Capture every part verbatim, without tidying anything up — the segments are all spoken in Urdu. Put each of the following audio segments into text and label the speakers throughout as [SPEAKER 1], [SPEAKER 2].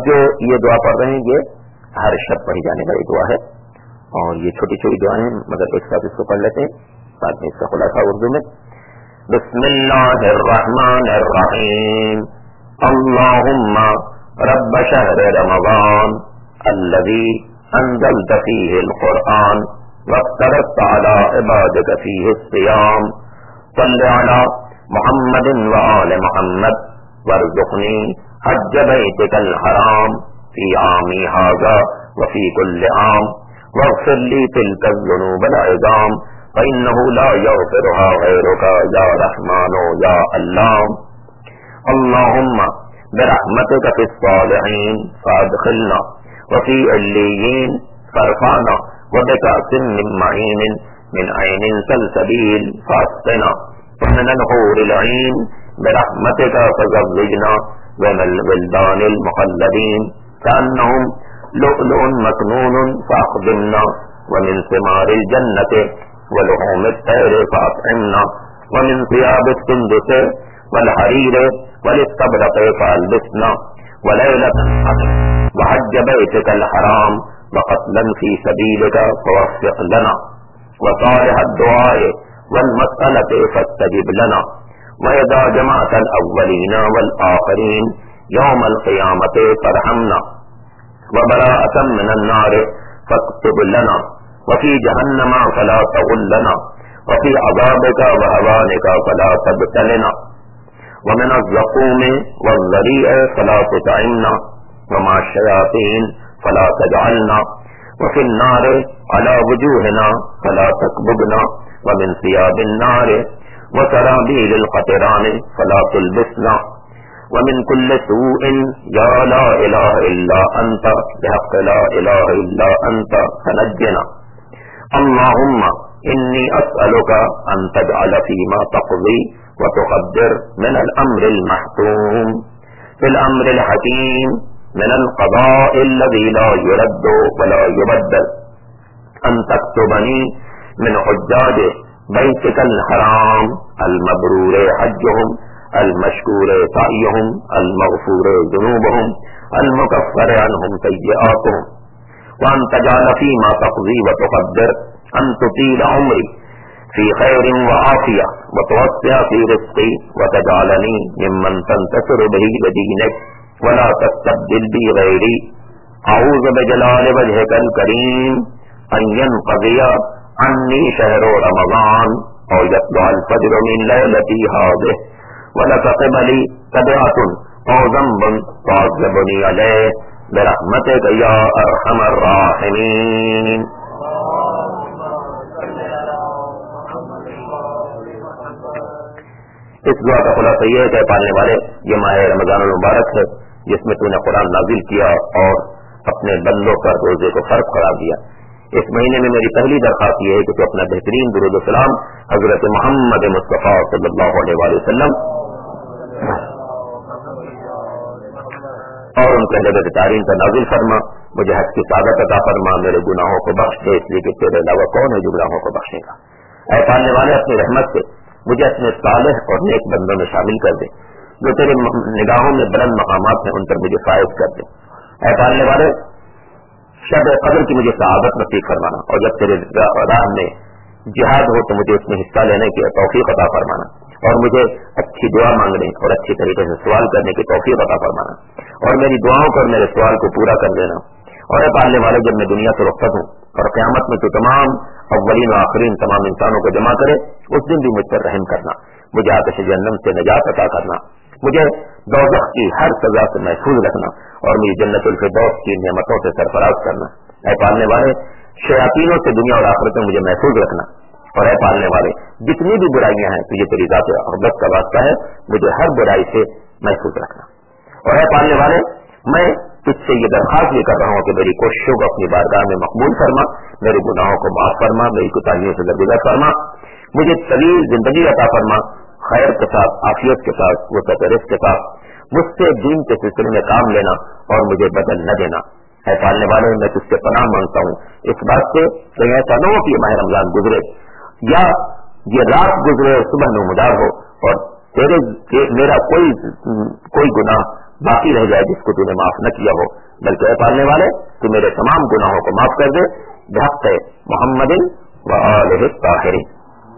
[SPEAKER 1] اب جو یہ دعا پڑھ رہے ہیں یہ ہر شب پڑھی جانے والی دعا ہے، اور یہ چھوٹی چھوٹی دعائیں ہیں مگر ایک ساتھ اس کو پڑھ لیتے ہیں، بعد میں اس کا خلاصہ اردو میں۔ بسم اللہ الرحمن الرحیم، اللہم رب شہر رمضان الذی انزلت فیہ القرآن وافترضت علی عبادک فیہ الصیام، صل علی محمد وآل محمد وارزقنی حج بیتک الحرام فی عامی ھذا وفی کل عام واغفر لی تلک الذنوب العظام فإنه لا يغفرها غيرك یا رحمن یا اللہ۔ اللہم برحمتک فی الصالحین فادخلنا وفی علیین فارفعنا وبکأس من معین من عین سلسبیل فاسقنا ومن الحور العین برحمتک فزوجنا ومن الولدان المخلدین كأنهم لؤلؤ مكنون فأخدمنا ومن ثمار الجنة ولحوم الطير فأطعمنا ومن ثياب السندس والحرير والاستبرق فألبسنا وليلة القدر وحج بيتك الحرام وقتلا في سبيلك فوفق لنا وصالح الدعاء والمسألة فاستجب لنا وإذا جمعت الأولين والآخرين يوم القيامة فارحمنا وبراءة من النار فاكتب لنا وفي جهنم فلا تغلنا وفي عذابك وهوانك فلا تبتلنا ومن الزقوم والذريع فلا تطعمنا ومع الشياطين فلا تجعلنا وفي النار على وجوهنا فلا تكببنا ومن ثياب النار وسرابيل القطران فلا تلبسنا ومن كل سوء يا لا إله إلا أنت بحق لا إله إلا أنت فنجنا اللهم إني أسألك أن تجعل فيما تقضي وتقدر من الأمر المحتوم في الأمر الحكيم من القضاء الذي لا يرد ولا يبدل أن تكتبني من حجاج بيتك الحرام المبرور حجهم المشکور سعیهم المغفور ذنوبهم المکفر عنهم سیئاتهم وان تجعل فيما تقضي وتقدر ان تطيل عمري في خير وعافية وتوسع في رزقي وتجعلني ممن تنتصر به بدينك ولا تستبدل بي غيري اعوذ بجلال وجهك الكريم ان ينقضي عني شهر رمضان او يطلع الفجر من ليلتي هذه وَلَتَقِبَ لِي تَبِعَةٌ أَوْ ذَنْبٌ تُعَذِّبُنِي عَلَيْهِ بِرَحْمَتِكَ يَا أَرْحَمَ الرَّاحِمِينَ۔ اس دعا کا خلاصہ یہ ہے کہ پالنے والے یہ ماہ رمضان المبارک ہے جس میں تو نے قرآن نازل کیا اور اپنے بندوں پر روزے کو فرض قرار دیا۔ اس مہینے میں میری پہلی درخواست یہ ہے کہ تو اپنا بہترین درود و سلام حضرت محمد مصطفیٰ صلی اللہ علیہ وآلہ وسلم اور ان کے جگہ تعلیم کا نازل فرما، مجھے حج کی سعادت عطا فرما، میرے گناہوں کو بخش دے، اس لیے کہ تیرے علاوہ کون ہے جو گناہوں کو بخشے گا۔ اے پالنے والے اپنی رحمت سے مجھے اپنے صالح اور نیک بندوں میں شامل کر دے، جو تیرے نگاہوں میں بلند مقامات ہیں ان پر مجھے فائز کر دے۔ اے پالنے والے شب قدر کی مجھے سعادت نصیب فرمانا، اور جب تیرے راہ میں جہاد ہو تو مجھے اس میں حصہ لینے کی توفیق عطا فرمانا، اور مجھے اچھی دعا مانگنے اور اچھی طریقے سے سوال کرنے کی توفیق عطا فرمانا، اور میری دعاؤں پر میرے سوال کو پورا کر دینا۔ اور اے پالنے والے جب میں دنیا سے رخصت ہوں اور قیامت میں تو تمام اولین و آخرین تمام انسانوں کو جمع کرے، اس دن بھی مجھ پر رحم کرنا، مجھے آتش جہنم سے نجات عطا کرنا، مجھے دوزخ کی ہر سزا سے محفوظ رکھنا، اور میری جنت الفردوس کی نعمتوں سے سرفراز کرنا۔ اے پالنے والے شیاطینوں سے دنیا اور آخرت میں مجھے محفوظ رکھنا، اور اے پالنے والے جتنی بھی برائیاں ہیں تجھے تیری ذات اقدس کا واسطہ ہے، مجھے ہر برائی سے محفوظ رکھنا۔ اور اے پالنے والے میں تجھ سے یہ درخواست بھی کر رہا ہوں کہ میری کوششوں کو اپنی بارگاہ میں مقبول فرما، میرے گناہوں کو معاف فرما، میری کوتاہیوں سے درگزر فرما، مجھے طویل زندگی عطا فرما، خیر کے ساتھ، عافیت کے ساتھ، وسعت رزق کے ساتھ، مجھ سے دین کے سلسلے میں کام لینا اور مجھے بدل نہ دینا۔ اے پالنے والے میں تجھ سے پناہ مانگتا ہوں اس بات سے کہ ایسا نہ ہو کہ یہ ماہ رمضان گزرے یا یہ رات گزرے اور صبح نمودار ہو اور تیرے میرا کوئی کوئی گناہ باقی رہ جائے جس کو تو نے معاف نہ کیا ہو، بلکہ اے پالنے والے تو میرے تمام گناہوں کو معاف کر دے بحق محمد و آلہ الطاہرین۔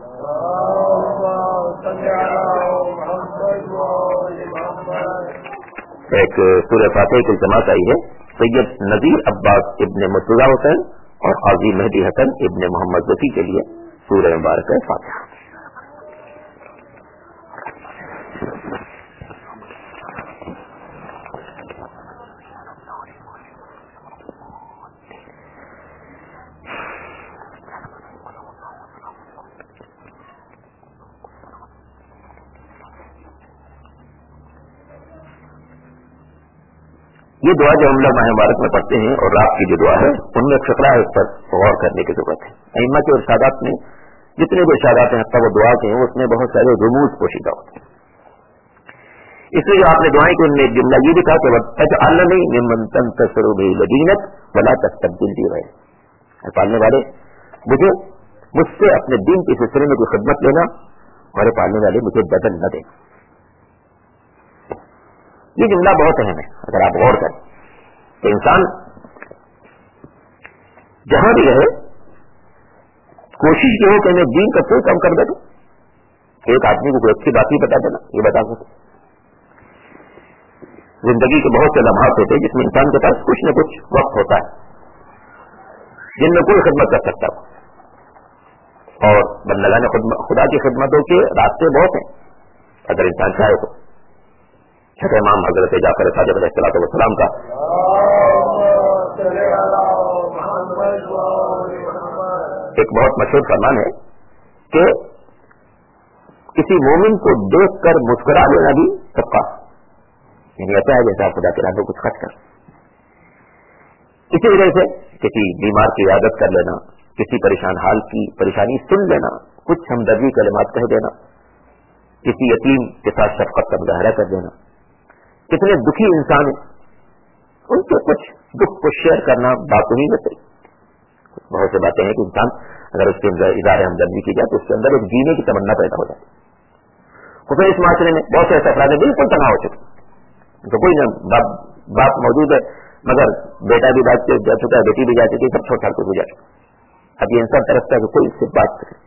[SPEAKER 1] ایک سورہ فاتحہ کی التماس آئی ہے سید نذیر عباس ابن مرتضیٰ حسین اور قاضی مہدی حسن ابن محمد ذکی کے لیے سورہ مبارکہ فاتحہ۔ یہ دعا جو ہم لوگ ماہ مبارک میں پڑھتے ہیں اور رات کی جو دعا ہے ان میں ایک فقرہ ہے، اس پر غور کرنے کی ضرورت ہے۔ ائمہ کے ارشادات میں جتنے بھی ارشادات ہیں حتیٰ وہ دعا کے ہیں اس میں بہت سارے رموز پوشیدہ ہوتے ہیں۔ اس لیے جو آپ نے دعائیں کی ان میں ایک جملہ یہ بھی کہا کہ وَتَجْعَلْنِي مِمَّن تَنتَصِرُ بِهِ دِينَكَ وَلَا تَسْتَبْدِلْ بِهِ غَيْرَهُ، اے پالنے والے مجھے مجھ سے اپنے دین کے سلسلے میں کوئی خدمت لینا اور اے پالنے والے مجھے بدل نہ دینا۔ یہ جملہ بہت اہم ہے اگر آپ غور کریں کہ انسان جہاں بھی رہے کوشش یہ ہو کہ میں دین کا کوئی کام کر دے دوں۔ ایک آدمی کو کوئی اچھی بات ہی بتا دینا، یہ بتا سکتے زندگی کے بہت سے لمحات ہوتے ہیں جس میں انسان کے پاس کچھ نہ کچھ وقت ہوتا ہے جن میں کوئی خدمت کر سکتا ہو، اور بندگان خدا کی خدمتوں کے راستے بہت ہیں اگر انسان چاہے تو۔ چھٹے امام حضرت جعفر صادق علیہ الصلوۃ والسلام کا ایک بہت مشہور فرمان ہے کہ کسی مومن کو دیکھ کر مسکرا دینا بھی صدقہ، یعنی ایسا ہے جیسا خدا کے راہ میں کچھ خرچ کر۔ اسی وجہ سے کسی بیمار کی عیادت کر لینا، کسی پریشان حال کی پریشانی سن لینا، کچھ ہمدردی کلمات کہہ دینا، کسی یتیم کے ساتھ شفقت کا مظاہرہ کر دینا، کتنے دکھی انسان ان کے کچھ دکھ کو شیئر کرنا بات نہیں ہے صحیح۔ بہت سے باتیں ہیں کہ انسان اگر اس کے اندر اظہار ہمدردی کی جائے تو اس کے اندر ایک جینے کی تمنا پیدا ہو جاتی۔ خصوصاً اس معاشرے میں بہت سے ایسے افراد ہیں بالکل تنہا ہو چکے، تو کوئی نہ باپ باپ موجود ہے مگر بیٹا بھی بات جا چکا ہے، بیٹی بھی جا چکی ہے، سب چھوڑ چھاڑ کے گزر چکا۔ اب یہ انسان طرف کہ کوئی صرف بات کرے۔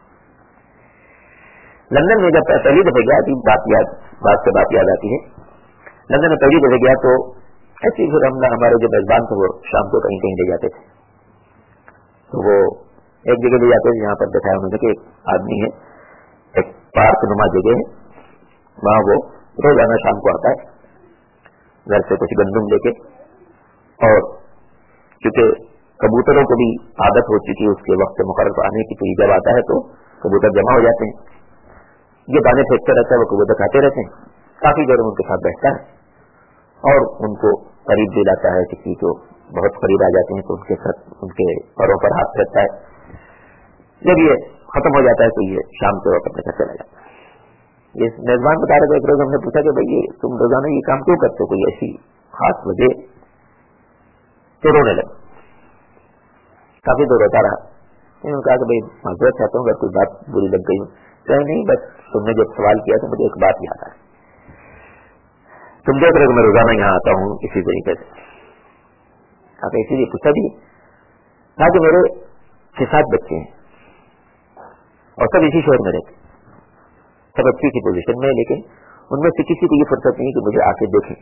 [SPEAKER 1] لندن میں جب پہلی دفعہ گیا تھی بات یاد بات سے بات یاد آتی ہے، لندن میں پہلی دفعہ گیا تو ایسی پھر ہم ہمارے جو میزبان تھے وہ شام کو کہیں کہیں لے جاتے تھے، تو وہ ایک جگہ لے جاتے تھے جہاں پر دکھایا انہوں نے کہ ایک آدمی ہے، ایک پارک نما جگہ ہے، وہاں وہ روزانہ شام کو آتا ہے گھر سے کچھ گندم لے کے، اور کیونکہ کبوتروں کو بھی عادت ہو چکی ہے اس کے وقت مقرر آنے کی، تو جب آتا ہے تو کبوتر جمع ہو جاتے ہیں، یہ دانے پھینکتے رہتا ہے، وہ کبوتر کھاتے رہتے ہیں، کافی دیر ان کے ساتھ بیٹھتا ہے اور ان کو قریب دلاتا ہے، کسی کو بہت قریب آ جاتے ہیں تو ان کے ساتھ ان کے پروں پر ہاتھ پھیرتا ہے۔ جب یہ ختم ہو جاتا ہے تو یہ شام کے وقت اپنے گھر چلا جاتا ہے۔ یہ میزبان بتا رہے تھے، ایک روز ہم نے پوچھا کہ بھائی یہ تم روزانہ یہ کام کیوں کرتے ہو، کوئی ایسی خاص وجہ؟ تو رونے لگا، کافی دور روتا رہا۔ انہوں نے کہا کہ بھائی معذرت چاہتا ہوں اگر کوئی بات بری لگ گئی ہوں۔ کہ نہیں، بس تم نے جب سوال کیا تو مجھے ایک بات یاد آئی، تم دیکھ رہے کہ میں روزانہ یہاں آتا ہوں اسی طریقے سے، آپ اسی لیے پوچھا بھی تھا کہ میرے چھ سات بچے ہیں اور سب اسی شہر میں رہتے، سب اچھی سی پوزیشن میں، لیکن ان میں سے کسی کو یہ فرصت نہیں کہ مجھے آ کے دیکھیں۔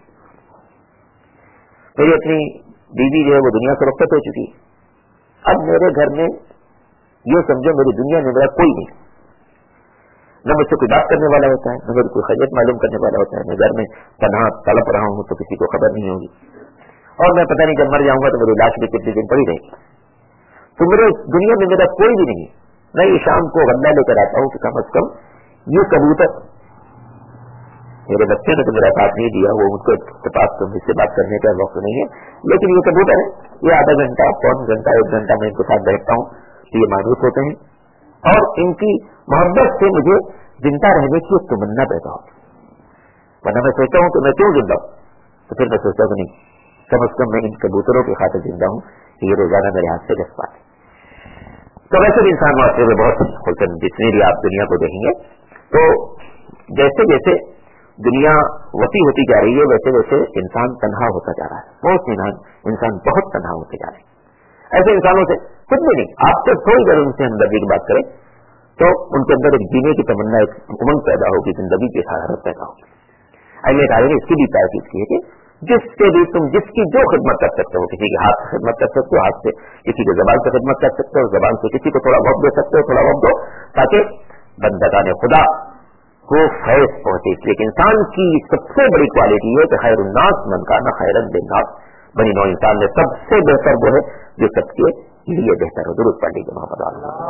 [SPEAKER 1] میری اپنی بیوی جو ہے وہ دنیا سے رخصت ہو چکی، اب میرے گھر میں یہ سمجھو میری دنیا میں میرا کوئی نہیں، نہ مجھ سے کوئی بات کرنے والا ہوتا ہے، نہ میری کوئی خیریت معلوم کرنے والا ہوتا ہے، میں گھر میں تنہا تڑپ رہا ہوں تو کسی کو خبر نہیں ہوگی، اور میں پتہ نہیں جب مر جاؤں گا تو میری لاش بھی کتنے دن پڑی رہے گی۔ تو میرے دنیا میں میرا کوئی بھی نہیں، میں یہ شام کو غلہ لے کر آتا ہوں کہ کم از کم یہ کبوتر، میرے بچے نے تو میرا ساتھ نہیں دیا، وہ ان کے پاس تو مجھ سے بات کرنے کا وقت نہیں ہے، لیکن یہ کبوتر ہے، یہ آدھا گھنٹہ پون گھنٹہ ایک گھنٹہ میں ان کے ساتھ بیٹھتا ہوں تو یہ مانوس ہوتے ہیں، اور ان کی محبت سے مجھے زندہ رہنے کی ایک تمنا پیدا ہوتی ہے۔ ورنہ میں سوچتا ہوں کہ میں کیوں زندہ ہوں، تو پھر میں سوچتا ہوں کہ نہیں، کم از کم میں ان کبوتروں کی خاطر زندہ ہوں کہ یہ روزانہ میرے ہاتھ سے گس پاتے۔ تو ویسے بھی انسان معاشرے میں بہت خصوصاً جتنی بھی آپ دنیا کو دیکھیں گے تو جیسے جیسے دنیا وسیع ہوتی جا رہی ہے ویسے ویسے انسان تنہا ہوتا جا رہا ہے. بہت انسان انسان بہت تنہا ہوتے جا رہے ہیں. ایسے انسانوں سے کچھ بھی نہیں. آپ تو تھوڑی دیر ان سے ہمدردی کی بات کریں تو ان کے اندر ایک جینے کی تمنا ایک امنگ پیدا ہوگی, زندگی کی حرارت پیدا ہوگی. اہمیت آئے گی اس کی بھی تاکید کی ہے کہ جس سے بھی تم جس کی جو خدمت کر سکتے ہو, کسی کے ہاتھ سے خدمت کر سکتے ہو, ہاتھ سے کسی کے زبان سے خدمت کر سکتے ہو, زبان سے کسی کو تھوڑا وقت دے سکتے ہو, تھوڑا وقت دو تاکہ بندگان خدا کو فیض پہنچے. لیکن انسان کی سب سے بڑی کوالٹی ہے کہ خیر الناس من کان خیرا للناس. بنی نوع انسان میں سب سے بہتر وہ ہے جو سب کے لیے بہتر ہو. درود پڑھ لیجیے محمد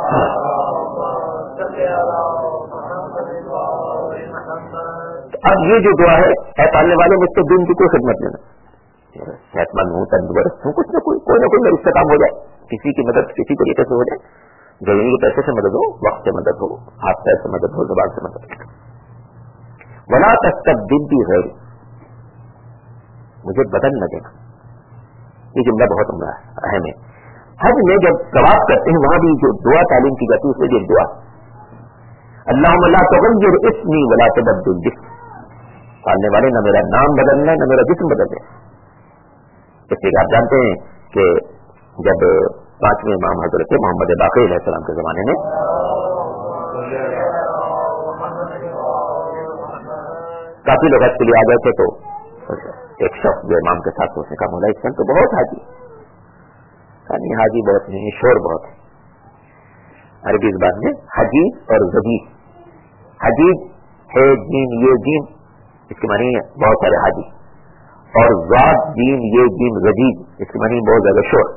[SPEAKER 1] اب یہ جو دعا ہے اے پالنے والے مجھ سے دن کی کوئی خدمت لینا, صحت مند ہوں, تندرست ہوں, کچھ نہ کوئی کوئی نہ کوئی میرا استقام ہو جائے, کسی کی مدد کسی طریقے سے ہو جائے. زمین کے پیسے سے مدد ہو, وقت سے مدد ہو, ہاتھ پیر سے مدد ہو, زبان سے مدد ہو. ولا تستبدل بھی غیر, مجھے بدل نہ دینا. یہ جملہ بہت اہم ہے. حج میں جب ثواب کرتے ہیں وہاں بھی جو دعا تعلیم کی جاتی ہے اس میں یہ دعا اللہم لا تغیر اسمی ولا تبدل جسم. پالنے والے نہ میرا نام بدلنا نہ میرا جسم بدلنا. اس لیے آپ جانتے ہیں کہ جب پانچویں امام حضرت محمد باقر علیہ السلام کے زمانے میں کافی لوگ حج کے لیے آ گئے تھے تو ایک شخص جو امام کے ساتھ اس نے کہا مولا اس سن تو بہت حاجی, یعنی حاجی بہت نہیں, شور بہت ہے. عربی زبان میں حجیب اور زبیب, حجیب ہے جیم یہ جیم, اس کے معنی بہت سارے حاجی, اور زاد جیم یہ جیم زجیب, اس کے معنی بہت زیادہ شور.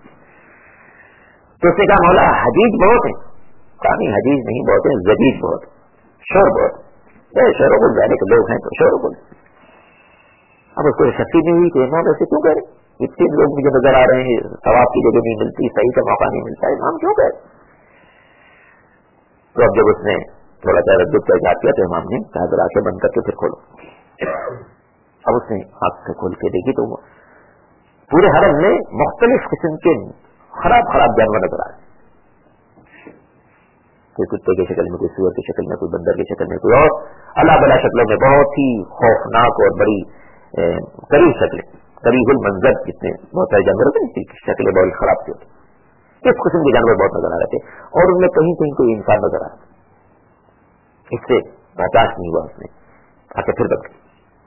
[SPEAKER 1] تو اس نے کہا مولا حجیج بہت ہے. کہا نہیں حجیج نہیں بہت ہے, زجیج بہت, شور بہت. شوروں کو جانے کے لوگ ہیں تو شوروں کو. اب اس کو شکتی نہیں ہوئی کہ امام ایسے کیوں کہہ رہے, اتنے لوگ مجھے نظر آ رہے ہیں, ثواب کی جگہ نہیں ملتی, صحیح کا موقع نہیں ملتا, امام کیوں کہہ رہے. تو اب جب اس نے تھوڑا سا ردت کا اجازت کیا تو امام نے کہا ذرا آنکھیں بند کر کے پھر کھولو. اب اس نے آنکھ کھول کے دیکھی تو پورے حرم میں مختلف قسم کے خراب خراب جانور نظر آ رہے, کوئی کتے کی شکل میں, کوئی سور کی شکل میں, کوئی بندر کی شکل میں, کوئی اور اللہ بلا شکلوں میں, بہت ہی خوفناک اور بڑی قریب شکلیں, قریب المنظر, جتنے بہت سارے جانور ہوتے ہیں شکلیں بہت خراب کی ہوتی. اس قسم کے جانور بہت نظر آ رہے تھے اور ان میں کہیں کہیں کوئی انسان نظر آ رہا تھا. اس سے برداشت نہیں ہوا, اس نے آ کے پھر بند کر.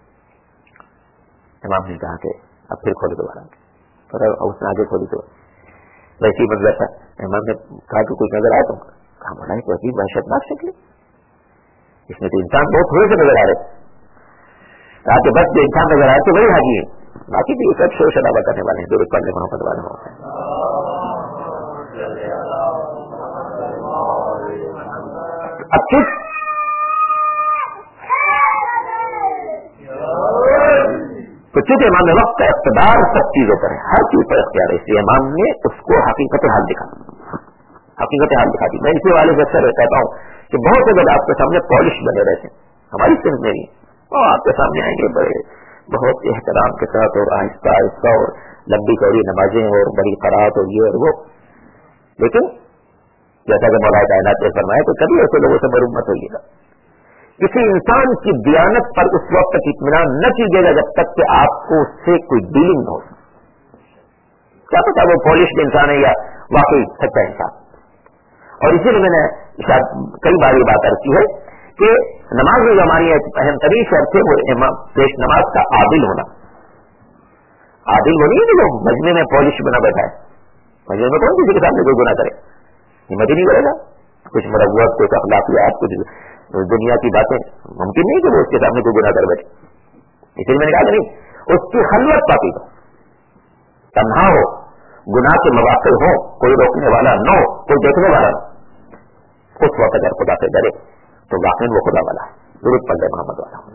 [SPEAKER 1] امام نے کہا کہ اب پھر کھولے دوبارہ, اور اس نے آگے کھولی تو ویسی منظر تھا. امام نے کہا کہ کوئی نظر آیا, تو کہا بڑا ہے عجیب وحشتناک شکل, اس میں تو انسان بہت تھوڑے سے نظر آ رہے. کہا کہ بس جو انسان نظر آئے تو وہی حاجی ہے, باقی بھی سب شور شرابہ کرنے والے ہیں, جو پڑھنے محمد والے ہوتے ہیں. اب کس تو چونکہ امام وقت کا اقتدار سب چیزوں پر ہے, ہر چیز پر اختیار ہے, اس لیے امام نے اس کو حقیقت حال دکھا حقیقت حال دکھا دی. میں اسی والے سے اکثر کہتا ہوں کہ بہت سے لوگ آپ کے سامنے پالش بنے رہتے ہیں, ہماری صرف نہیں, اور آپ کے سامنے آئیں گے بڑے بہت احترام کے ساتھ اور آہستہ آہستہ اور لمبی چوڑی نمازیں اور بڑی قرات اور یہ اور وہ, لیکن جیسا کہ مولا کائنات نے فرمایا تو کبھی ایسے لوگوں سے محروم مت ہوئیے گا. کسی انسان کی دیانت پر اس وقت تک اطمینان نہ کیجیے گا جب تک کہ آپ کو اس سے کوئی ڈیلنگ نہ ہو. کیا پتا وہ پالش انسان ہے یا واقعی سچا انسان. اور اسی لیے میں نے شاید کئی بار یہ بات رکھی ہے کہ نماز میں جو ہماری اہم ترین شرط ہے وہ پیش نماز کا عادل ہونا. عادل وہ نہیں کہ وہ مجمع میں پالش بنا بیٹھا ہے, مجمع میں کون کسی کے سامنے کوئی گناہ کرے, یہ مجھے نہیں کرے گا. کچھ مروت, کچھ اخلاقیات, کچھ دنیا کی باتیں ممکن نہیں کہ وہ اس کے سامنے کوئی گناہ کر بیٹھے. اس لیے میں نے کہا کہ نہیں, اس کی خلوت پاکی ہو, تنہا ہو, گناہ کے مواقع ہو, کوئی روکنے والا نہ ہو, کوئی دیکھنے والا نہ, اس وقت اگر خدا سے ڈرے تو واقعی وہ خدا والا ہے. درود پڑھ لے محمد والا.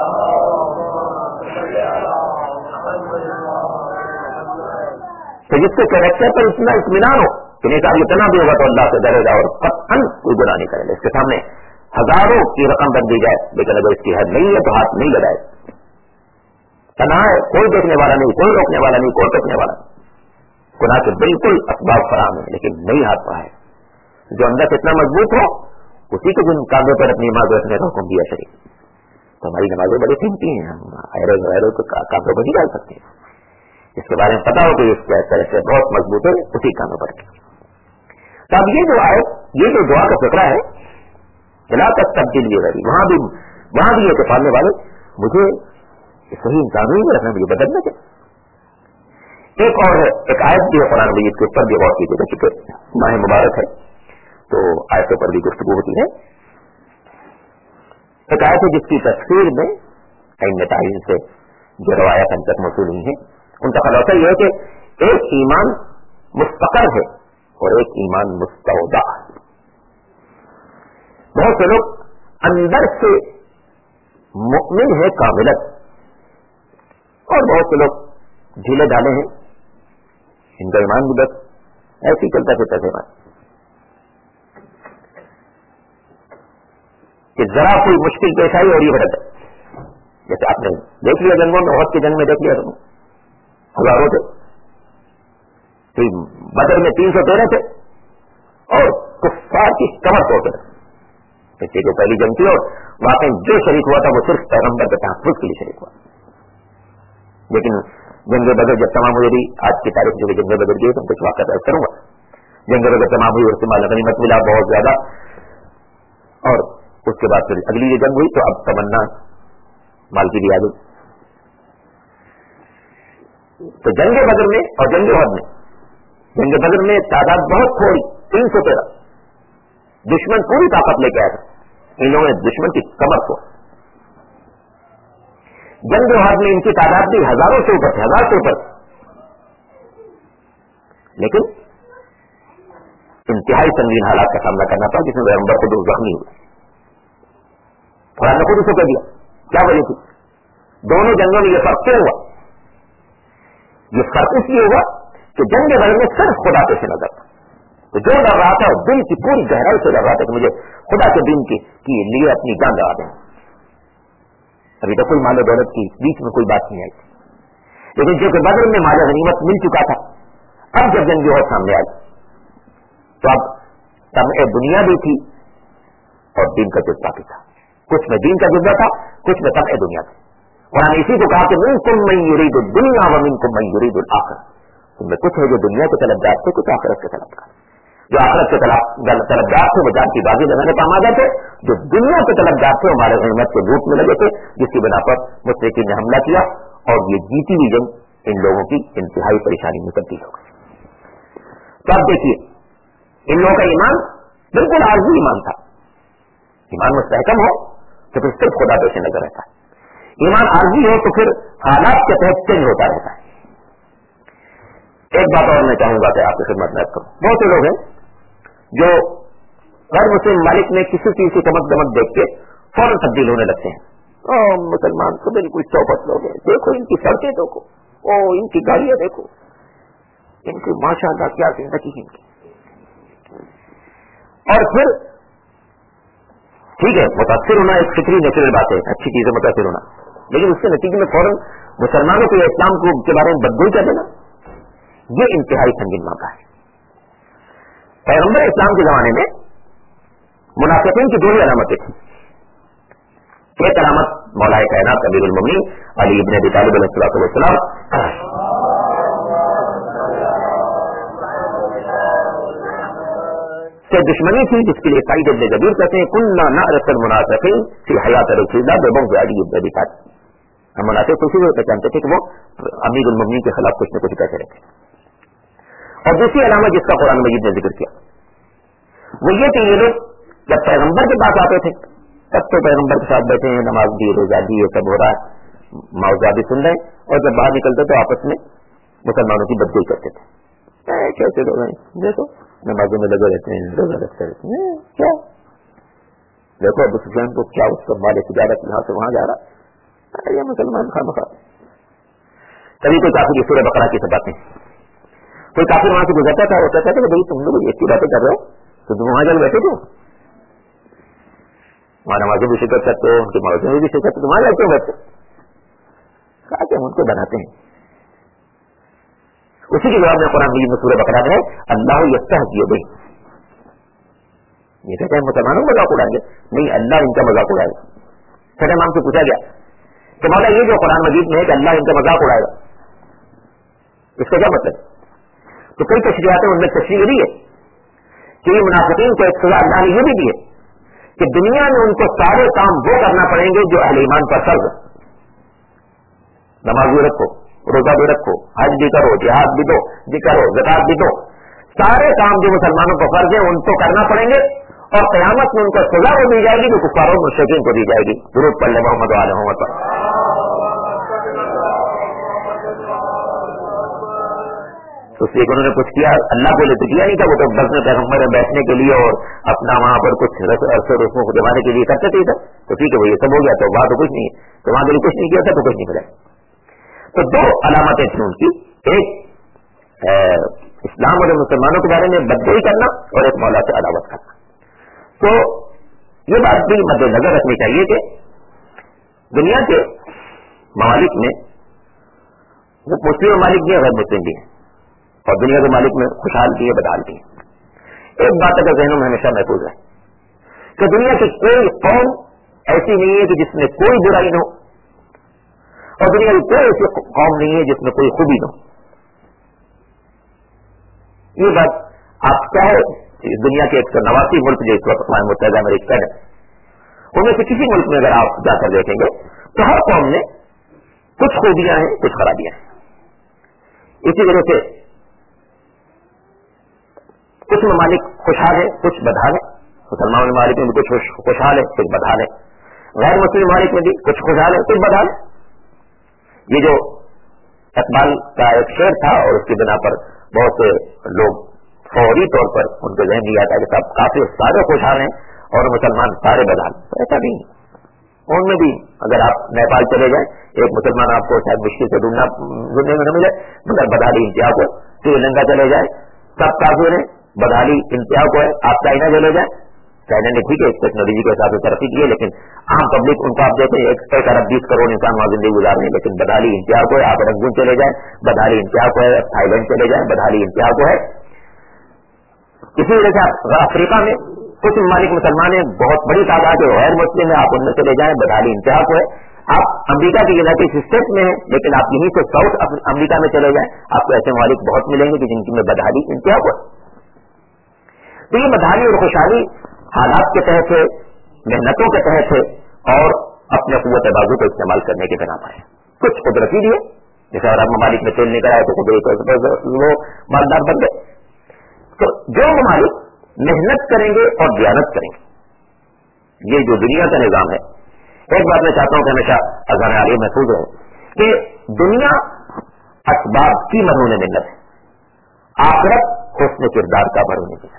[SPEAKER 1] تو جس کے کریکٹر پر اتنا اطمینان ہو کہ نہیں کہا اتنا بھی ہوگا تو اللہ سے ڈرے گا اور قطعاً کوئی گناہ نہیں کرے گا. اس کے سامنے ہزاروں کی رقم بن دی جائے لیکن اگر اس کی حد نہیں ہے تو ہاتھ نہیں لگائے. تنہا ہے, کوئی دیکھنے والا نہیں, کوئی روکنے والا نہیں, کوئی ٹوکنے والا نہیں, گناہ کے بالکل اسباب فراہم ہے لیکن نہیں ہاتھ پڑا ہے. جو اندر سے اتنا مضبوط ہو اسی کے جن کاندھوں پر اپنی ماں کو رکھنے کا حکم دیا شریف. तो हमारी नमाजें बड़ी कीमती हैं, हम एरो वैरो को कांधों पर नहीं डाल सकते, इसके बारे में पता हो कि इस तरह से बहुत मजबूत है, उसी कानों पर। तो अब ये जो आए, ये जो दुआ का फिक्रा है, इलाका तब्दील ये रही, वहां भी वहां भी ये तो पालने वाले मुझे सही इंसान ही नहीं रखना, मुझे बदलना चाहिए। एक और है, एक आयत भी है कुरान मजीद के ऊपर भी गौर कीजिएगा, चूंकि माह मुबारक है तो आयतों पर भी गुफ्तगू होती है। एक आयत है जिसकी तफसीर में कई तारीन से जो रवायत हम तक मौसूल हुई है, उनका खुलासा यह है कि एक ईमान मुस्तकर है और एक ईमान मुस्तौदा। बहुत से लोग अंदर से मुअमिन है कामिलन, और बहुत से लोग ढीले ढाले हैं, इनका ईमान भी बस ऐसे ही चलता फिरता है ईमान, कि जरा कोई मुश्किल पेश आई और ये भटक गए। जैसे आपने देख लिया जंगों में, बहुत के जंग में देख लिया तुम, हजारों थे, तो बदर में तीन सौ तेरह थे और कुफ्फार की कमर तोड़ कर, इससे जो पहली जंग थी और वहां पे जो शरीक हुआ था वो सिर्फ पैगंबर के तहफ्फुज़ के लिए शरीक हुआ। लेकिन जंग बदर जब तमाम हुई, आज की तारीख जो जंग बदर की तो कुछ वाक़या दर्ज करूंगा, जंग बदर तमाम हुई, उससे माल गनीमत मिला बहुत ज्यादा, और उसके बाद फिर अगली ये जंग हुई तो अब तमन्ना माल की भी आ गई। तो जंग बदर में और जंग उहद में, जंग बदर में तादाद बहुत थोड़ी, तीन सौ तेरह, दुश्मन पूरी ताकत लेके आया था, इन लोगों ने दुश्मन की कमर को। जंग उहद में इनकी तादाद भी हजारों से ऊपर, हजार से ऊपर, लेकिन इंतहाई संगीन हालात का सामना करना पड़ा, जिसमें पैगंबर खुद जख्मी हुए। कुरान ने खुद उसे कह दिया क्या वजह थी, दोनों जंगों में यह फर्क क्यों हुआ? ये फर्क इसलिए हुआ कि जंग बदर में सिर्फ खुदा पेश नजर था, तो जो लड़ रहा था दिल की पूरी गहराई से लड़ रहा था कि मुझे खुदा के दिन के लिए अपनी जान लगा दें। अभी तो कोई मालो दौलत की बीच में कोई बात नहीं आई थी, लेकिन जो कि बदर में मालो गनीमत मिल चुका था, अब जब जंग और सामने आई तो अब तब दुनिया भी थी और दिन का जज्बा भी था, कुछ में दीन का जज्बा था, कुछ में तब दुनिया थी। और हमने इसी को कहा कि मिनकुम मन युरीदु दुनिया व मिनकुम मन युरीदुल आखिरह, तुममें कुछ है जो दुनिया के तलबगार थे, कुछ आखिरत के तलबगार। जो आखिरत के तलबगार थे वो जान की बाजी लगाने पर आमादा थे, जो दुनिया के तलबगार थे हमारे गनीमत के लूट में लगे थे, जिसकी बिना पर मुश्रिकीन ने हमला किया और ये जीती हुई जंग इन लोगों की इंतहाई परेशानी में तब्दील हो गई। तो अब देखिए, इन लोगों का ईमान बिल्कुल आरज़ी ईमान था। ईमान मुस्तहकम हो तो फिर सिर्फ खुदा पेश नजर रहता है, ईमान आरज़ी हो तो फिर हालात के तहत चेंज होता रहता है। एक बात और मैं चाहूंगा कि आपकी खिदमत में करूं, बहुत से लोग हैं जो गैर मुस्लिम मालिक में किसी चीज की चमक दमक देख के फौरन तब्दील होने लगते हैं। ओ मुसलमान तो बिल्कुल चौपट लोग हैं, देखो इनकी सड़कें देखो, ओ इनकी गाड़ियां देखो, इनकी माशाअल्लाह क्या जिंदगी इनकी। और फिर ठीक है, मुतासिर होना एक फिक्री नेचुरल बात है, अच्छी चीज है मुतासिर होना, लेकिन उसके नतीजे में फौरन मुसलमानों को इस्लाम को के बारे में बदगोई कर देना, ये इंतहाई संगीन मामला है। पैगंबर इस्लाम के जमाने में मुनाफिकीन की दो ही अलामतें थी। एक अलामत मौलाए कायनात अमीरुल मोमिनीन अली इब्न अबी तालिब अलैहिस्सलाम से दुश्मनी थी, जिसके लिए साइद इब्न जबीर कहते हैं कुन्ना नअरफुल मुनाफिकीन फी हयात रसूलिल्लाह बिबग़ज़ अली इब्न अबी तालिब, हम मुनाफिक खुशी से पहचानते थे कि वो अमीरुल मोमिनीन के खिलाफ कुछ न कुछ कहते रहते। और दूसरी अलामत जिसका कुरान मजीद ने जिक्र किया वो ये कि ये लोग जब पैगंबर के पास आते थे तब तो पैगंबर के साथ बैठे हैं, नमाज भी, रोजा भी, ये सब हो रहा है, मौजा भी सुन रहे हैं, और जब बाहर निकलते तो आपस में मुसलमानों की बदगोई करते थे, कैसे लोग हैं देखो नमाजों में लगे रहते हैं, रोजा रखते रहते हैं, क्या देखो अबू सुफियान को क्या उसका माल तिजारत यहां से वहां जा रहा, ये मुसलमान खामखा। कभी कोई काफिर सूरह बकरा की सब बातें, कोई काफिर वहां से गुजरता था, होता था कि भाई तुम लोग ऐसी बातें कर रहे हो तो तुम वहां जाकर बैठे थे, वहां नमाज़ें भी शिरकत करते हो, उनकी मौजों में भी शिरकत करते, तुम्हारे क्यों बैठते, कहा कि हम उनको बनाते हैं। उसी के जवाब में कुरान मजीद में सूरह बकरा में अल्लाह यस्तहज़िउ बिही, ये कहते हैं मुसलमानों का मजाक उड़ाएंगे, नहीं अल्लाह इनका मजाक उड़ाएगा। छठे इमाम से पूछा गया कि मौला ये जो कुरान मजीद में है कि अल्लाह इनका मजाक उड़ाएगा, इसका क्या मतलब? तो कई तशरीहात उनमें तशरीह भी है कि मुनाफिकीन को एक सजा अल्लाह ने ये भी दी है कि दुनिया में उनको सारे काम वो करना पड़ेंगे जो अहले ईमान पर फर्ज है। नमाज भी रखो, रोजा भी रखो, हज भी करो, जिहाद भी दो भी करो, ज़कात भी दो, सारे काम जो मुसलमानों पर फर्ज है उनको करना पड़ेंगे और क़यामत में उनको सजा वो दी जाएगी जो कुफ्फार और मुशरिकीन को दी जाएगी। दुरूद पढ़ ले मोहम्मद वाले मोहम्मद पर। तो उससे उन्होंने कुछ किया, अल्लाह को तो किया नहीं था, वो तो बस में पैगम्बर में बैठने के लिए और अपना वहां पर कुछ अरसे रस्मों को जमाने के लिए करते थे इधर। तो ठीक है वो ये सब हो गया, तो वहां तो कुछ नहीं है, तो वहां के लिए कुछ नहीं किया था तो कुछ नहीं मिला। तो दो अलामतें थी उनकी, एक इस्लाम और मुसलमानों के बारे में बदगोई करना और एक मौला से अदावत करना। तो ये बात भी मद्देनजर रखनी चाहिए कि दुनिया के ममालिक में वो मुस्लिम ममालिक भी है, गैर मुस्लिम भी है, और दुनिया के मालिक में खुशहाल भी है, बदहाल भी है। एक बात अगर ज़हनों में हमेशा महफूज है कि दुनिया की कोई कौम ऐसी नहीं है कि जिसमें कोई बुराई न हो, और दुनिया की कोई ऐसी कौम नहीं है जिसमें कोई खूबी न हो। ये बात आप चाहे दुनिया के एक सौ नवासी मुल्क जो इस वक्त अक़वाम मुत्तहिदा में रिश्ता है, उनमें से किसी मुल्क में अगर आप जाकर देखेंगे तो हर कौम में कुछ खूबियां हैं, कुछ खराबियां हैं। इसी वजह से कुछ ममालिक खुशहाल है, कुछ बदहाल है। मुसलमान ममालिक में भी कुछ खुशहाल है, कुछ बदहाल है। गैर मुस्लिम ममालिक में भी कुछ खुशहाल है, कुछ बदहाल है। ये जो इकबाल का एक शेर था और उसकी बिना पर बहुत से लोग फौरी तौर पर उनके जहन में आता है कि सब काफी सारे खुशहाल हैं और मुसलमान सारे बदहाल। तो ऐसा नहीं, उनमें भी अगर आप नेपाल चले जाए, एक मुसलमान आपको शायद मुश्किल से ढूंढना ढूंढने में न मिले, मगर बदहाली इंतहा को। श्रीलंका चले जाए, सब काफिर हैं, बदहाली इंतहा को है। आप चाइना चले जाए, चाइना ने ठीक है टेक्नोलॉजी के हिसाब से तरक्की की है, लेकिन आम पब्लिक उनको आप देखें एक एक अरब बीस करोड़ इंसान वहां जिंदगी गुजार रहे हैं, लेकिन बदहाली इंतहा को है। आप रंगून चले जाए, बदहाली इंतहा को है। थाईलैंड चले जाए, बदहाली इंतहा को है। इसी वजह से आप अफ्रीका में कुछ ममालिक मुसलमान है, बहुत बड़ी तादाद है, गैर मुस्लिम है, आप उनमें चले जाए, बदहाली इंतहा को है। आप अमेरिका के यूनाइटेड स्टेट्स में है, लेकिन आप यहीं से साउथ अमेरिका में चले जाए, आपको ऐसे ममालिक बहुत मिलेंगे कि जिनकी में बदहाली इंतहा को है। तो ये बदहाली और खुशहाली हालात के तहत है, मेहनतों के तहत है और अपने कुव्वत बाजू को इस्तेमाल करने के बिना पर है। कुछ कुदरती भी है, जैसे अरब ममालिक में तेल निकल आया तो वो मालदार बन गए। तो जो ममालिक मेहनत करेंगे और दयानत करेंगे, ये जो दुनिया का निजाम है। एक बात मैं चाहता हूं कि हमेशा अज़ान आलिया महफूज रहे कि दुनिया असबाब की मरहून मिन्नत है, आखिरत हुस्न किरदार का मरहून मिन्नत है।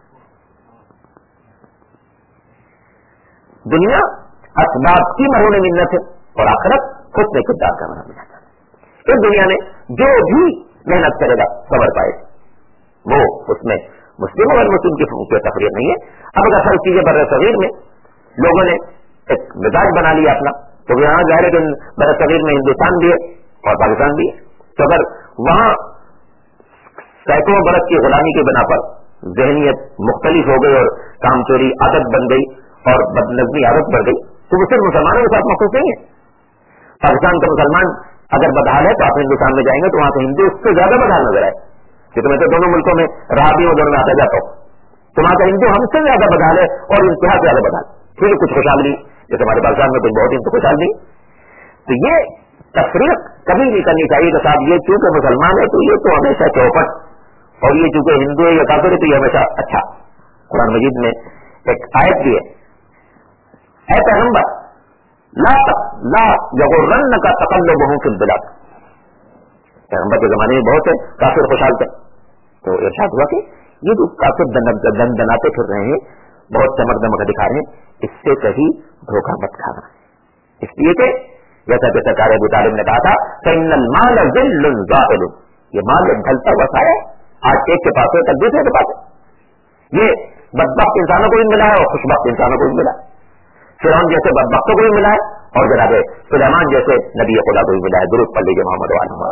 [SPEAKER 1] दुनिया असबाब की मरहून मिन्नत है और आखिरत हुस्न किरदार का मरहून मिन्नत है। इस दुनिया में जो भी मेहनत करेगा सबर पाएगा, वो उसमें मुस्लिम और मुस्लिम की कोई तफरीक नहीं है। अब अगर हर चीजें बर सगीर में लोगों ने एक मिजाज बना लिया अपना, तो यहां जाहिर है कि बर सगीर में हिंदुस्तान भी है और पाकिस्तान भी है। तो अगर वहां सैकड़ों बरस की गुलामी के बिना पर जहनीत मुख्तलिफ हो गई और काम चोरी आदत बन गई और बदनजमी आदत बढ़ गई, तो वो सिर्फ मुसलमानों के साथ मखसूस नहीं है। पाकिस्तान का मुसलमान अगर बदहाल है तो आप हिंदुस्तान में जाएंगे तो वहां से हिंदू उससे ज्यादा बदहाल नजर आए, क्योंकि मैं तो दोनों मुल्कों में रहा भी हूं, दोनों में आता जाता हूं। तो वहां का हिंदू हमसे ज्यादा बदहाल है और इंतहा से ज्यादा बदहाल। ठीक है, कुछ खुशहाल नहीं, जैसे हमारे पाकिस्तान में कुछ बहुत ही तो खुशहाल नहीं। तो ये तफरीक कभी नहीं करनी चाहिए कि साहब ये चूंकि मुसलमान है तो ये तो हमेशा चौपट, और ये चूंकि हिंदू है या काफिर है तो ये हमेशा अच्छा। कुरान मजीद में एक आयत भी है, ऐ पैगंबर ला ला यगुर्रन्न का तक़ल्लुबुहुम फिल बिलाद। पैगंबर के जमाने में बहुत है काफिर खुशहाल थे, तो इरशाद हुआ कि ये जो काफिर दन दनाते फिर रहे हैं, बहुत चमक दमक दिखा रहे हैं, इससे कहीं धोखा मत खाना। इसलिए कि जैसा कि सरकार अबू तालिब ने कहा था, इन्नल माल ज़िल्लुन ज़ाइलुन, ये माल एक ढलता हुआ साया, आज एक के पास है कल दूसरे के पास है। ये बदबख्त इंसानों को भी मिला है और खुशबख्त इंसानों को भी मिला है। फिरौन जैसे बदबख्तों को भी मिला है और जनाब सुलेमान जैसे नबी खुदा को भी मिला है। दुरूद पढ़ लीजिए मोहम्मद वाला।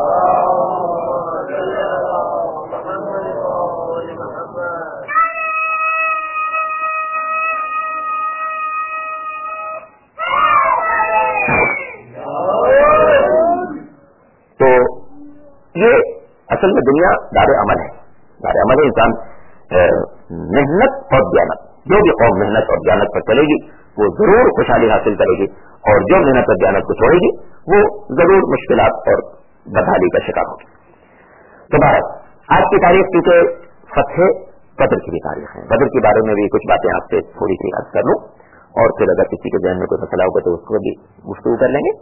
[SPEAKER 1] اصل میں دنیا دار عمل ہے، دار عمل ہے. انسان محنت اور دیانت، جو بھی قوم محنت اور دیانت پر چلے گی وہ ضرور خوشحالی حاصل کرے گی، اور جو محنت اور دیانت کو چھوڑے گی وہ ضرور مشکلات اور بدحالی کا شکار ہوگی. تو بہرحال آج کی تاریخ کیونکہ فتح بدر کی بھی تاریخ ہے، بدر کے بارے میں بھی کچھ باتیں آپ سے تھوڑی سی عرض کر لوں، اور پھر اگر کسی کے ذہن میں کوئی مسئلہ ہوگا تو اس کو بھی گفتگو کر لیں گے.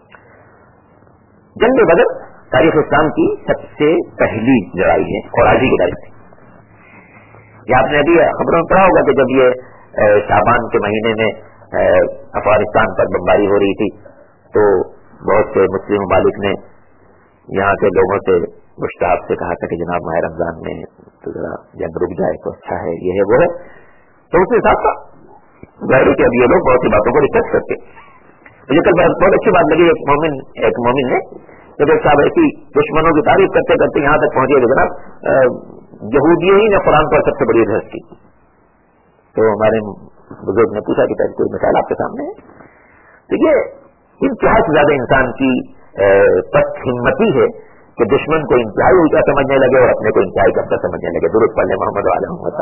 [SPEAKER 1] جنگ بدر تاریخ اسلام کی سب سے پہلی لڑائی ہے اور آج ہی کی تاریخ ہے. یہ آپ نے ابھی خبروں میں پڑھا ہوگا کہ جب یہ شعبان کے مہینے میں افغانستان پر بمباری ہو رہی تھی تو بہت سے مسلم ممالک نے یہاں کے لوگوں سے مشتاق سے کہا تھا کہ جناب ماہ رمضان میں تو ذرا جب رک جائے تو اچھا ہے، یہ ہے وہ ہے. تو اس کے ساتھ ساتھ ظاہر کہ اب یہ لوگ بہت سی باتوں کو ریسرچ کرتے. مجھے کل بہت اچھی بات لگی، ایک مومن ایک مومن نے جب ایک صاحب ایسی دشمنوں کی تعریف کرتے کرتے یہاں تک پہنچے کہ جناب یہودیوں ہی نے قرآن پر سب سے بڑی بحث کی. تو ہمارے بزرگ نے پوچھا کہ کوئی مثال آپ کے سامنے ہے؟ دیکھیے انتہا سے زیادہ انسان کی پست ہمتی ہے کہ دشمن کو انتہائی اونچا سمجھنے لگے اور اپنے کو انتہائی کمتر سمجھنے لگے. درود پڑھنے محمد علیہ محمد.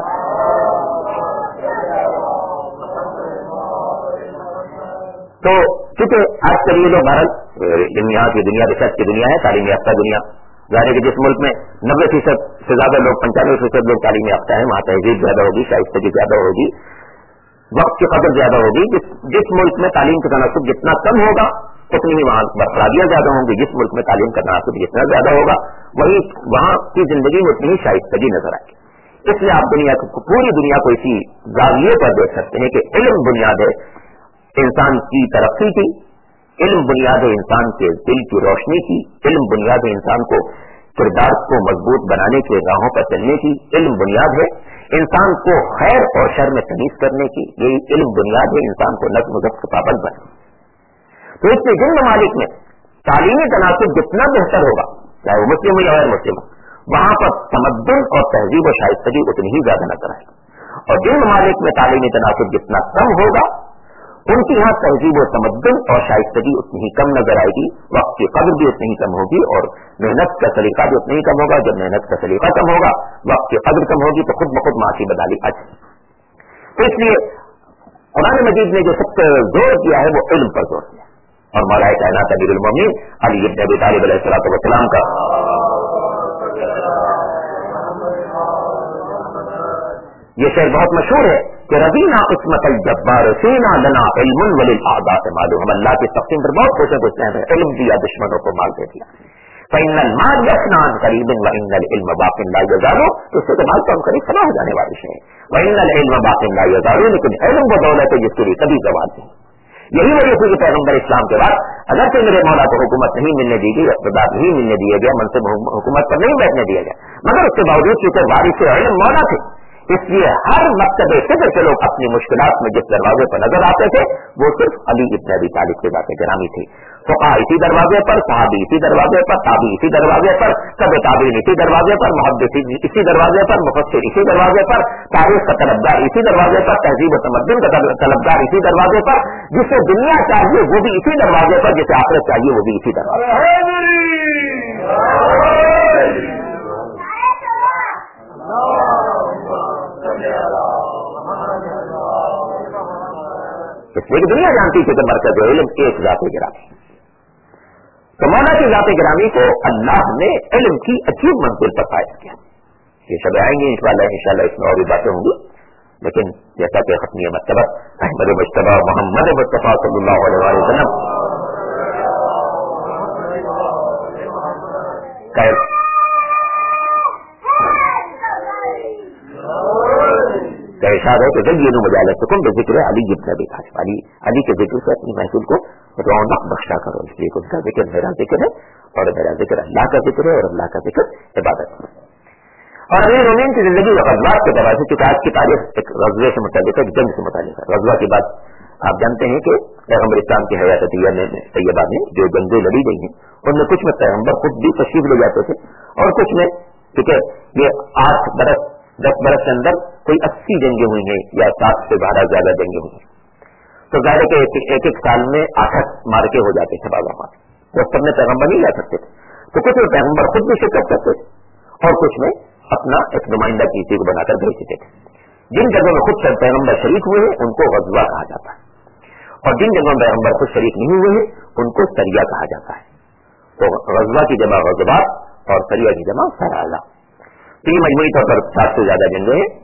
[SPEAKER 1] تو چونکہ آج کل یہ لوگ بھارت یہاں کی دنیا ریسرچ کی دنیا ہے، تعلیم یافتہ دنیا. ظاہر ہے کہ جس ملک میں نبے فیصد سے زیادہ لوگ پنچانوے فیصد لوگ تعلیم یافتہ ہیں، وہاں تہذیب زیادہ ہوگی، شائستگی زیادہ ہوگی، وقت کی قدر زیادہ ہوگی. جس جس ملک میں تعلیم کا تناسب جتنا کم ہوگا اتنی ہی وہاں برقرادیاں زیادہ ہوں گی. جس ملک میں تعلیم کا تناسب جتنا زیادہ ہوگا وہی وہاں کی زندگی میں اتنی ہی شائستگی نظر آئے گی. اس لیے آپ دنیا کو پوری دنیا کو اسی زاویے پر دیکھ سکتے ہیں کہ علم بنیاد ہے انسان کی ترقی کی، علم بنیاد ہے انسان کے دل کی روشنی کی، علم بنیاد ہے انسان کو کردار کو مضبوط بنانے کے راہوں پر چلنے کی، علم بنیاد ہے انسان کو خیر اور شر میں تمیز کرنے کی، یہی علم بنیاد ہے انسان کو نظم و ضبط کا پابند بنانے. تو اس میں جن ممالک میں تعلیمی تناسب جتنا بہتر ہوگا، چاہے وہ مسلم ہو یا غیر مسلم ہو، وہاں پر تمدن اور تہذیب و شائستگی اتنی ہی زیادہ نظر آئے گی. اور جن ممالک میں تعلیمی تناسب جتنا کم ہوگا ان کی یہاں تہذیب و تمدن اور شائستگی اتنی ہی کم نظر آئے گی، وقت کی قدر بھی اتنی ہی کم ہوگی اور محنت کا سلیقہ بھی اتنا ہی کم ہوگا. جب محنت کا سلیقہ کم ہوگا، وقت کی قدر کم ہوگی تو خود بخود معاشی بدحالی آ جائے. تو اس لیے قرآن مجید نے جو سب سے زور کیا ہے وہ علم پر زور کیا، اور مولا کائنات امیر المومنین علی بن ابی طالب علیہ الصلوۃ والسلام کا یہ شعر بہت مشہور ہے کہ رضینا قسمت الجبار فینا لنا علم وللأعداء معلوم. ہم اللہ کی تقسیم پر بہت خوش ہیں، کچھ ہیں علم دیا، دشمنوں کو مال دے دیا. فإن المال يفنى عن قريب وإن العلم باق لا يزال. اس سے مال تو ہم قریب فنا ہو جانے والی ہے، وإن العلم باق لا يزال. لیکن علم وہ دولت ہے جس کے لیے کبھی زوال نہیں. یہی وجہ سے کہ پیغمبر اسلام کے بعد اگرچہ میرے مولا کو حکومت نہیں ملنے دی گئی، اقتدار نہیں ملنے دیا گیا، منصب حکومت پر نہیں بیٹھنے دیا گیا، مگر اس کے باوجود چونکہ وارث علم مولا تھے، اس لیے ہر مکتب فکر سے لوگ اپنی مشکلات میں جس دروازے پر نظر آتے تھے وہ صرف علی ابن ابی طالب کے ذات گرامی تھی. فقہا اسی دروازے پر، صحابی اسی دروازے پر، تابعی اسی دروازے پر، تبع تابعین اسی دروازے پر، محدث اسی دروازے پر، مفسر اسی دروازے پر، تاریخ کا طلبگار اسی دروازے پر، تہذیب و تمدن کا طلبگار اسی دروازے پر، جسے دنیا چاہیے وہ بھی اسی دروازے پر، جسے آخرت چاہیے وہ بھی اسی دروازے پر. اس لیے کہ دنیا جانتی تھی کہ مرکز علم ایک ذات گرامی. تو مولا کی ذات گرامی کو اللہ نے علم کی عجیب منزل پر فائز کیا. یہ شب آئیں گے انشاءاللہ انشاءاللہ اس میں اور بھی باتیں ہوں گی، لیکن جیسا کہ ختمی مرتبہ احمد مجتبی محمد مصطفیٰ صلی اللہ علیہ وسلم کا ارشاد ہے کہ زینوا مجالسکم بذکر علی بن ابی طالب. علی علی کے ذکر سے اپنی محفل کو رونق بخشا کرو، اس لیے اس کا ذکر میرا ذکر ہے اور میرا ذکر اللہ کا ذکر ہے اور اللہ کا ذکر عبادت ہے. اور امیر المومنین کی زندگی غزوات کے دوران سے، چونکہ آج کی تاریخ ایک غزوے سے متعلق ہے، جنگ سے متعلق ہے. غزوہ کے بعد آپ جانتے ہیں کہ پیغمبر اسلام کی حیات طیبہ میں جو جنگیں لڑی گئی ہیں ان میں کچھ میں پیغمبر خود بھی تشریف لے جاتے تھے اور کچھ میں کیونکہ یہ آٹھ برس دس برس کے اندر کوئی اسی جنگیں ہوئی ہیں یا سات سے بارہ زیادہ جنگیں ہوئی ہیں، تو ظاہر ہے کہ ایک ایک سال میں آٹھ مارکے ہو جاتے تھے. بعض اوقات وہ سب میں پیغمبر نہیں جا سکتے تھے، تو कुछ में पैगंबर खुद भी शिरकत करते थे और कुछ में अपना एक नुमाइंदा किसी को बनाकर भेज देते थे. जिन जगहों में खुद पैगंबर शरीक हुए हैं उनको गज़वा कहा जाता है, और जिन जगहों में पैगंबर खुद शरीक नहीं हुए हैं उनको सरिया कहा जाता है. तो गज़वा की जमा गज़वा और सरिया की जमा सराया. तो ये मजमूई तौर पर सात से ज्यादा जंगें